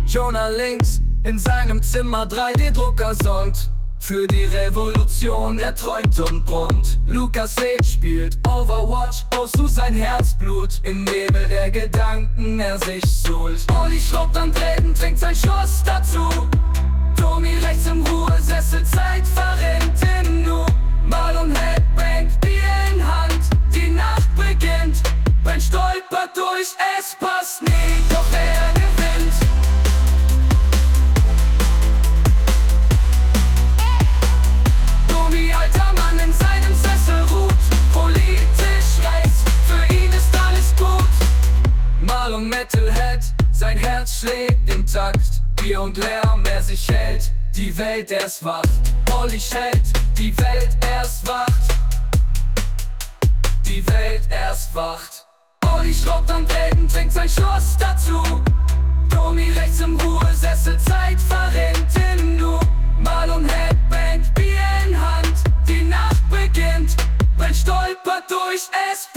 Jonah links in seinem Zimmer 3D-Drucker sonnt. Für die Revolution er träumt und brummt. Lucas Sage spielt Overwatch, so sein Herzblut. Im Nebel der Gedanken er sich suhlt. Olli schraubt an Drähten, trinkt sein Schuss dazu. Tommy rechts im Ruhesessel, Zeit verrinnt im Nu. Marlon Headbang, Bier in Hand, die Nacht beginnt. Ben stolpert durch, es passt nie, doch er gewinnt. Tommy, alter Mann, in seinem Sessel ruht. Politisch rechts, für ihn ist alles gut. Marlon Metalhead, sein Herz schlägt im Takt. Bier und Lärm, er sich hält, die Welt erst wacht. Olli hält, die Welt erst wacht. Die Welt erst wacht. Olli schraubt an Drähten, trinkt sein Schloss dazu. Tommy rechts im Ruhesessel, Zeit verrinnt im Nu. Marlon Headbang, Bier in Hand, die Nacht beginnt. Ben stolpert durch, es